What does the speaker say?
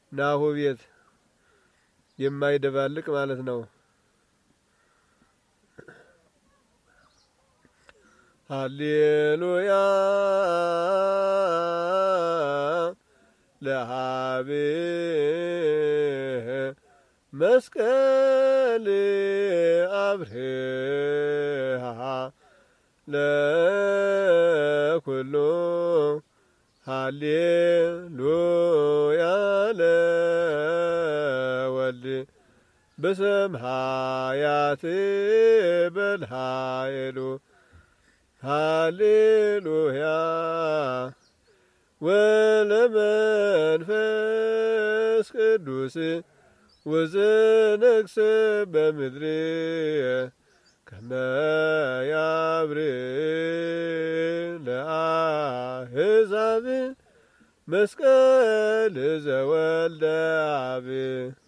ናሁ ቤት የማይደባልቅ ማለት ነው። ሃሌሉያ ለሃቤ መስቀል አብርሃ ለኩሉ ሃሌሉያ ለወልድ በሰማያት በልሃይሉ ሃሌሉያ ወለመንፈስ ቅዱስ ወዘነግሰ በምድር ከመ ያብርህ ለአሕዛብ መስቀል ዘወልደ አብ